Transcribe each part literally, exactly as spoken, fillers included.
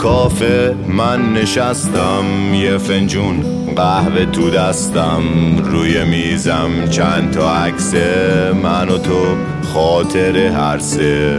کافه من نشستم، یه فنجون قهوه تو دستم، روی میزم چند تا عکس من و تو، خاطر هر سه.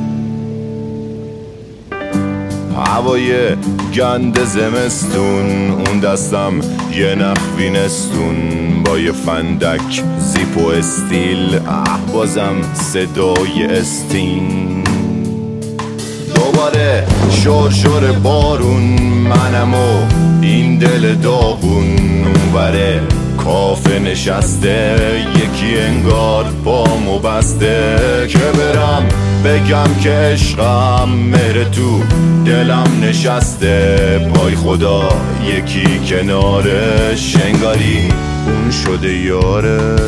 هوای گند زمستون، اون دستم یه نخوینستون، با یه فندک زیپ و استیل، احبازم صدای استین. دوباره شور شور بارون، منم و این دل داغون، اونوره کافه نشسته، یکی انگار پامو بسته، که برم بگم که عشقم مهر تو دلم نشسته، پای خدا یکی کنارش، انگاری اون شده یارش.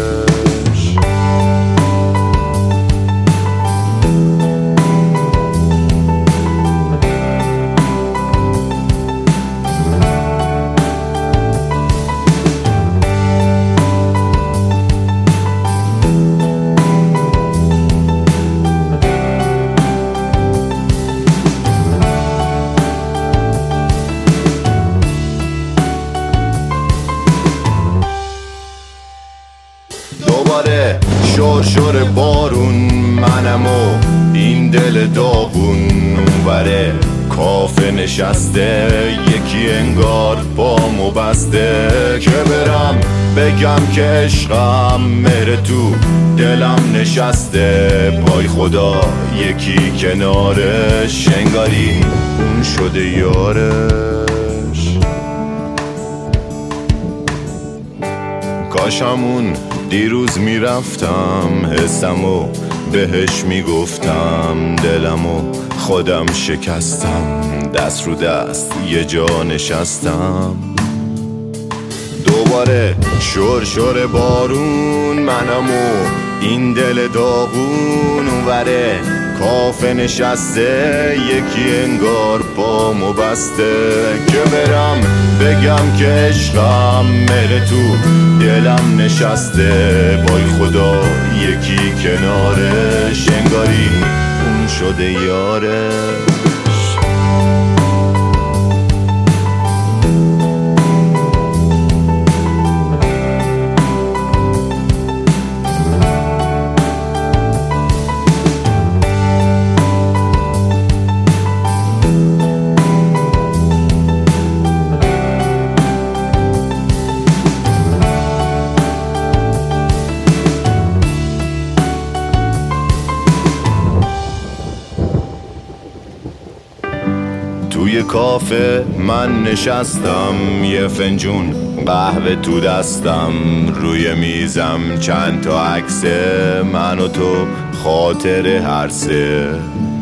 دوباره شور شور بارون، منم و این دل داغون، اونوره کافه نشسته، یکی انگار پامو بسته، که برم بگم که عشقم مهر تو دلم نشسته، پای خدا یکی کنارش، انگاری اون شده یارش. کاشمون دیروز میرفتم، حسمو بهش میگفتم، دلمو خودم شکستم، دست رو دست یه جا نشستم. دوباره شور شور بارون، منم و این دل داغون، اونوره کافه نشسته، یکی انگار پامو بسته، که برم بگم که عشقم مهر تو دلم نشسته، پای خدا یکی کنارش، انگاری اون شده یارش. توی کافه من نشستم، یه فنجون قهوه تو دستم، روی میزم چند تا عکس من و تو، خاطر هر سه.